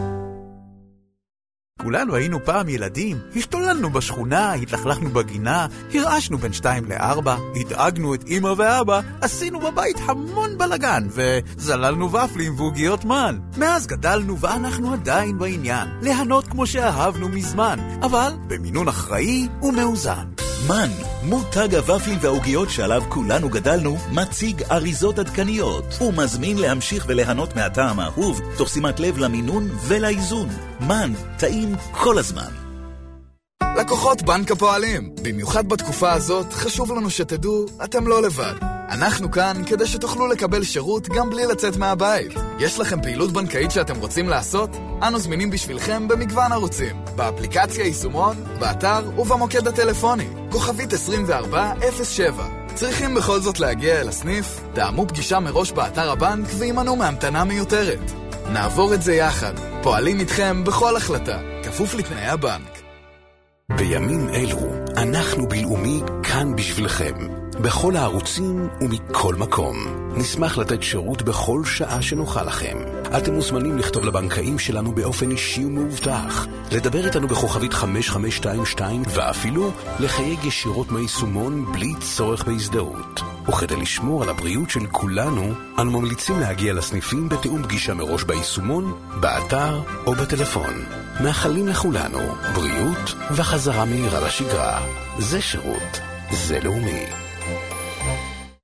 כולנו היינו פעם ילדים, השתוללנו בשכונה, התלכלכנו בגינה, הרעשנו בין 2-4, הדאגנו את אמא ואבא, עשינו בבית המון בלגן, וזללנו ופלים ועוגיות מן. מאז גדלנו ואנחנו עדיין בעניין, ליהנות כמו שאהבנו מזמן, אבל במינון אחראי ומאוזן. מן, מותג הוואפלים והעוגיות שעליו כולנו גדלנו, מציג אריזות עדכניות ומזמין להמשיך וליהנות מהטעם האהוב, תוך שימת לב למינון ולאיזון. מן, טעים כל הזמן. לקוחות בנק הפועלים, במיוחד בתקופה הזאת חשוב לנו שתדעו, אתם לא לבד. אנחנו כאן כדי שתוכלו לקבל שירות גם בלי לצאת מהבית. יש לכם פעילות בנקאית שאתם רוצים לעשות? אנו זמינים בשבילכם במגוון ערוצים, באפליקציה יישומון, באתר ובמוקד הטלפוני, כוכבית 2407. צריכים בכל זאת להגיע אל הסניף? תאמו פגישה מראש באתר הבנק וימנו מהמתנה מיותרת. נעבור את זה יחד, פועלים איתכם בכל החלטה, כפוף לתנאי הבנק. בימים אלו אנחנו בלאומי כאן בשבילכם, בכל הערוצים ומכל מקום. נשמח לתת שירות בכל שעה שנוכל לכם. אתם מוזמנים לכתוב לבנקאים שלנו באופן אישי ומאובטח, לדבר איתנו בכוכבית 5522 ואפילו לחייג ישירות מהיישומון בלי צורך בהזדהות. וכדי לשמור על הבריאות של כולנו, אנו ממליצים להגיע לסניפים בתיאום פגישה מראש ביישומון, באתר או בטלפון. מאחלים לכולנו בריאות וחזרה מהירה לשגרה. זה שירות, זה לאומי.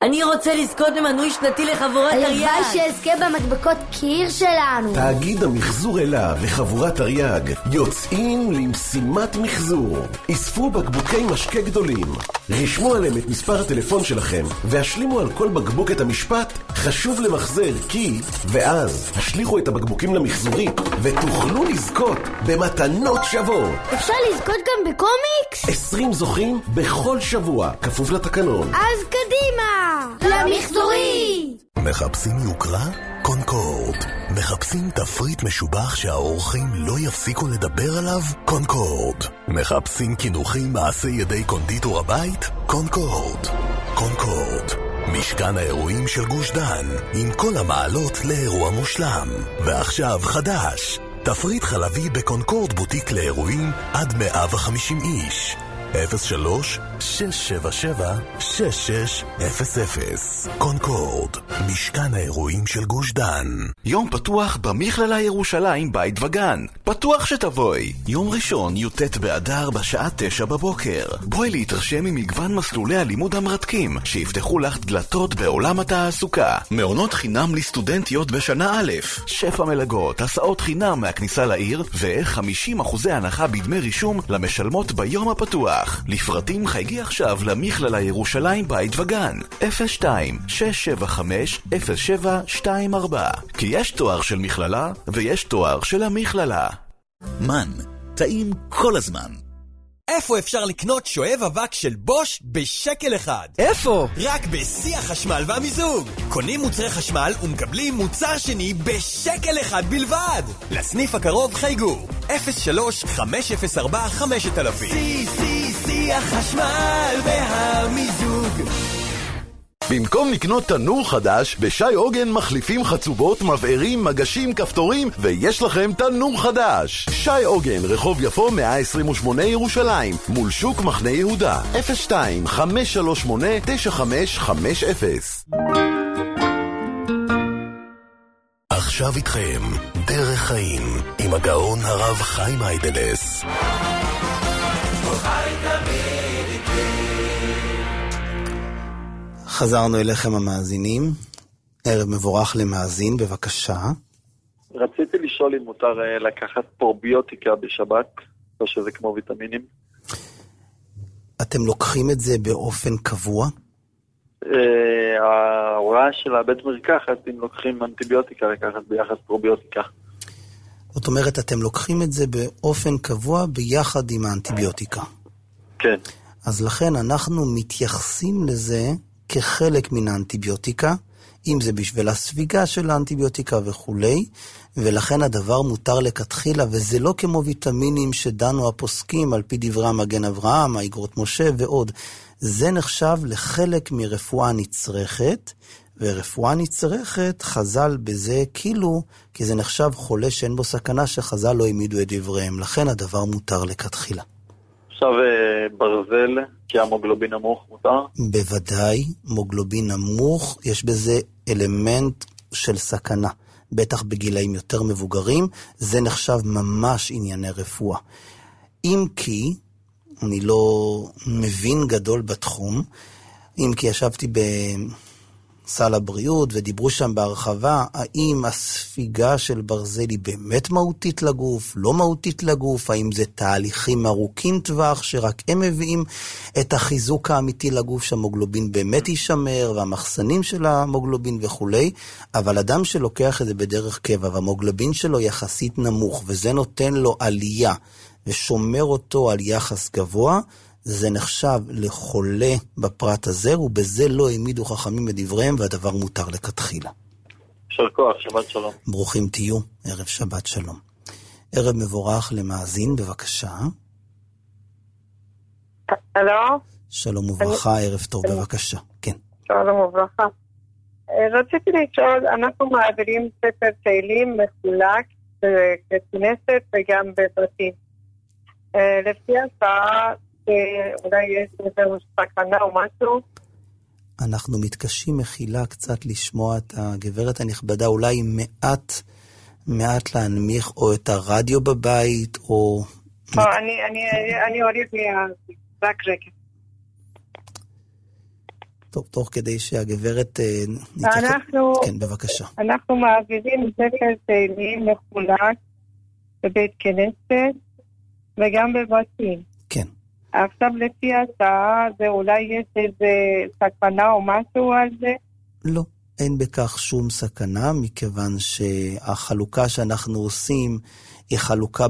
אני רוצה לזכות במנוי שנתי לחבורת תרי"ג. הלוואי שאזכה במדבקות קיר שלנו. תאגיד המחזור אלה וחבורת תרי"ג יוצאים למשימת מחזור. אספו בקבוקי משקה גדולים, רשמו עליהם את מספר הטלפון שלכם והשלימו על כל בקבוק את המשפט חשוב למחזר כי, ואז השליחו את הבקבוקים למחזורית ותוכלו לזכות במתנות שוות. אפשר לזכות גם בקומיקס? 20 זוכים בכל שבוע, כפוף לתקנון. אז קדימה! למחזורי! מחפשים יוקרה? קונקורד. מחפשים תפריט משובח שהאורחים לא יפסיקו לדבר עליו? קונקורד. מחפשים כינוחים מעשי ידי קונדיטור הבית? קונקורד. קונקורד. משכן האירועים של גוש דן, עם כל המעלות לאירוע מושלם. ועכשיו חדש, תפריט חלבי בקונקורד בוטיק לאירועים עד 150 איש. 03-677-6600. קונקורד, משכן האירועים של גוש דן. יום פתוח במכללה ירושלים בית וגן. פתוח שתבואי. יום ראשון י"ט באדר בשעה 9 בבוקר. בואי להתרשם ממגוון מסלולי הלימוד המרתקים שיפתחו לך דלתות בעולם התעסוקה. מעונות חינם לסטודנטיות בשנה א', שפע מלגות, הסעות חינם מהכניסה לעיר ו50% הנחה בדמי רישום למשלמות ביום הפתוח. לפרטים חייגי עכשיו למכללה ירושלים בית וגן 02-675-0724 כי יש תואר של מכללה ויש תואר של המכללה. מן, טעים כל הזמן. איפה אפשר לקנות שואב אבק של בוש בשקל אחד? איפה? רק בשיא החשמל והמיזוג. קונים מוצרי חשמל ומקבלים מוצר שני בשקל אחד בלבד. לסניף הקרוב חייגו 03-504-5000. שיא החשמל והמיזוג. במקום לקנות תנור חדש, בשי עוגן מחליפים חצובות, מבערים, מגשים, כפתורים, ויש לכם תנור חדש. שי עוגן, רחוב יפו 128 ירושלים, מול שוק מחנה יהודה, 02-538-9550. עכשיו איתכם, דרך חיים, עם הגאון הרב חיים היידלס. חזרנו אליכם המאזינים. ערב מבורך למאזין, בבקשה. רציתי לשאול אם מותר לקחת פרוביוטיקה בשבת, או שזה כמו ויטמינים. אתם לוקחים את זה באופן קבוע? ההוראה של הבית מרקחת, אם לוקחים אנטיביוטיקה, לקחת ביחד פרוביוטיקה. זאת אומרת, אתם לוקחים את זה באופן קבוע ביחד עם האנטיביוטיקה. כן. אז לכן אנחנו מתייחסים לזה כחלק מן האנטיביוטיקה, אם זה בשביל הספיגה של האנטיביוטיקה וכולי, ולכן הדבר מותר לכתחילה, וזה לא כמו ויטמינים שדנו הפוסקים על פי דברי המגן אברהם, האגרות משה ועוד. זה נחשב לחלק מרפואה נצרכת, ורפואה נצרכת חז"ל בזה כאילו, כי זה נחשב חולה שאין בו סכנה שחז"ל לא העמידו את דבריהם, לכן הדבר מותר לכתחילה. עכשיו ברזל, כי המוגלובין נמוך מותר? בוודאי, מוגלובין נמוך, יש בזה אלמנט של סכנה. בטח בגילאים יותר מבוגרים, זה נחשב ממש ענייני רפואה. אם כי, אני לא מבין גדול בתחום, אם כי ישבתי בסל הבריאות ודיברו שם בהרחבה, האם הספיגה של ברזל היא באמת מהותית לגוף, לא מהותית לגוף, האם זה תהליכים ארוכים טווח שרק הם מביאים את החיזוק האמיתי לגוף שהמוגלובין באמת יישמר, והמחסנים של המוגלובין וכולי, אבל אדם שלוקח את זה בדרך קבע, והמוגלובין שלו יחסית נמוך, וזה נותן לו עלייה, ושומר אותו על יחס גבוה, זה נחשב לחולה בפרט הזה, ובזה לא העמידו חכמים בדבריהם, והדבר מותר לכתחילה. יישר כוח, שבת שלום. ברוכים תהיו, ערב שבת שלום. ערב מבורך למאזין, בבקשה. הלו? שלום וברכה, ערב טוב, בבקשה. כן. שלום וברכה. רציתי לשאול, אנחנו מעבירים ספר תהילים מחולק בכנסת וגם בפרטים. לפי השעה, אולי יש לזה סכנה או משהו? אנחנו מתקשים מחילה קצת לשמוע את הגברת הנכבדה, אולי מעט להנמיך או את הרדיו בבית, או... אני הוריד רק רגע. תוך כדי שהגברת כן, בבקשה. אנחנו מעבירים ספר תהילים מחולק בבית כנסת וגם בבתים. כן. עכשיו לפי השעה, זה אולי יש איזה סכנה או משהו על זה? לא, אין בכך שום סכנה, מכיוון שהחלוקה שאנחנו עושים היא חלוקה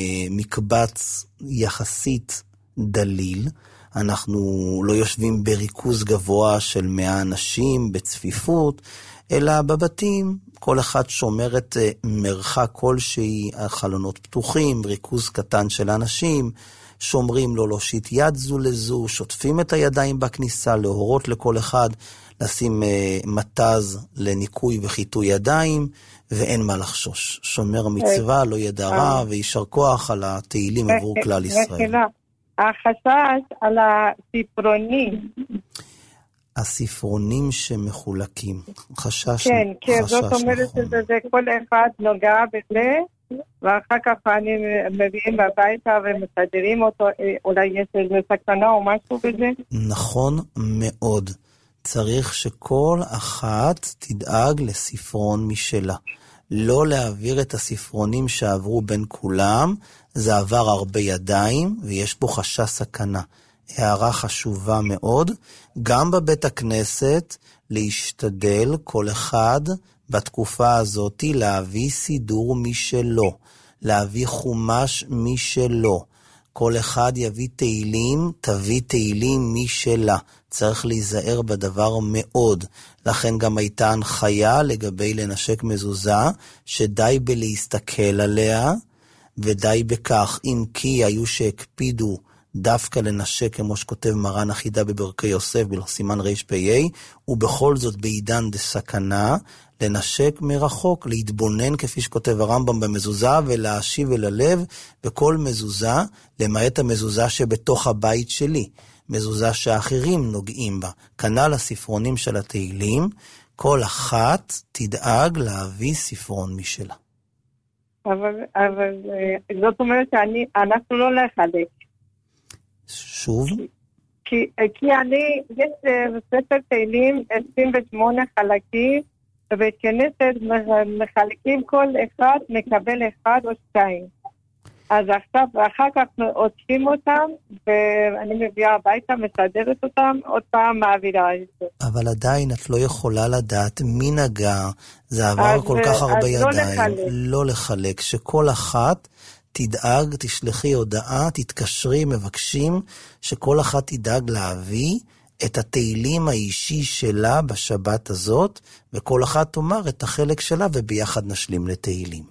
במקבץ יחסית דליל. אנחנו לא יושבים בריכוז גבוה של 100 אנשים בצפיפות, אלא בבתים כל אחד שומר את מרחק כלשהי, החלונות פתוחים, ריכוז קטן של אנשים, שומרים לא להושיט יד זו לזו, שוטפים את הידיים בכניסה, להורות לכל אחד לשים מתז לניקוי וחיטוי ידיים, ואין מה לחשוש. שומר מצווה לא ידע רע, וישר כוח על התהילים עבור כלל ישראל. החשש על הספרונים. הספרונים שמחולקים. חשש. כן, כי זאת אומרת שזה כל אחד נוגע בזה, ואחר כך אני מביאים בביתה ומסדרים אותו, אולי יש איזה סכנה או משהו בזה? נכון מאוד. צריך שכל אחת תדאג לספרון משלה. לא להעביר את הספרונים שעברו בין כולם, זה עבר הרבה ידיים ויש פה חשש סכנה. הערה חשובה מאוד, גם בבית הכנסת להשתדל כל אחד בתקופה הזאת להביא סידור משלו, להביא חומש משלו. כל אחד יביא תהילים, תביא תהילים משלה. צריך להיזהר בדבר מאוד. לכן גם הייתה הנחיה לגבי לנשק מזוזה, שדי בלהסתכל עליה, ודי בכך, אם כי היו שהקפידו דווקא לנשק, כמו שכותב מרן החידה בברכי יוסף, בסימן רפ"ה, ובכל זאת בעידן דסכנה, לנשק מרחוק, להתבונן כפי שכותב הרמב"ם במזוזה, ולהשיב אל הלב בכל מזוזה, למעט המזוזה שבתוך הבית שלי, מזוזה שאחרים נוגעים בה. כנ"ל הספרונים של התהילים, כל אחת תדאג להביא ספרון משלה. אבל זאת אומרת שאנחנו לא נחלק. שוב? כי יש ספר תהילים 28 חלקים, בבית כנסת מחלקים כל אחד מקבל 1 או 2. אז עכשיו, ואחר כך עוטפים אותם, ואני מביאה הביתה, מסדרת אותם, עוד פעם מעבירה את זה. אבל עדיין את לא יכולה לדעת מי נגע, זה עבר כל כך הרבה ידיים. לא לחלק, שכל אחת תדאג, תשלחי הודעה, תתקשרי, מבקשים, שכל אחת תדאג להביא את התהילים האישי שלה בשבת הזאת, וכל אחת תאמר את החלק שלה, וביחד נשלים לתהילים.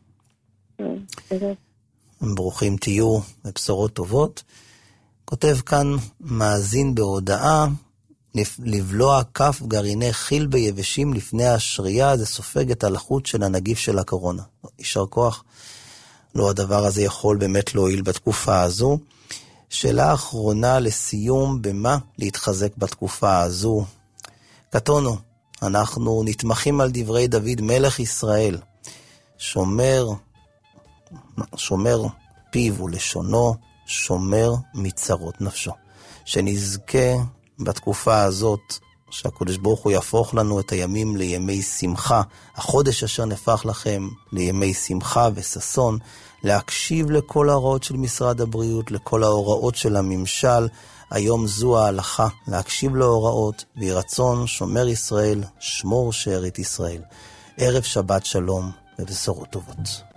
ברוכים תהיו ובשורות טובות. כותב כאן מאזין בהודעה, לבלוע כף גרעיני חיל ביבשים לפני השרייה, זה סופג את הלחות של הנגיף של הקורונה. יישר כוח. לא הדבר הזה יכול באמת להועיל בתקופה הזו. שאלה אחרונה לסיום, במה להתחזק בתקופה הזו? כתונו, אנחנו נתמכים על דברי דוד מלך ישראל, שומר פיו ולשונו, שומר מצרות נפשו. שנזכה בתקופה הזאת, שהקדוש ברוך הוא יהפוך לנו את הימים לימי שמחה, החודש אשר נפח לכם לימי שמחה וששון, להקשיב לכל ההוראות של משרד הבריאות, לכל ההוראות של הממשל. היום זו ההלכה, להקשיב להוראות, ויהי רצון שומר ישראל, שמור שארית ישראל. ערב שבת שלום ובשורות טובות.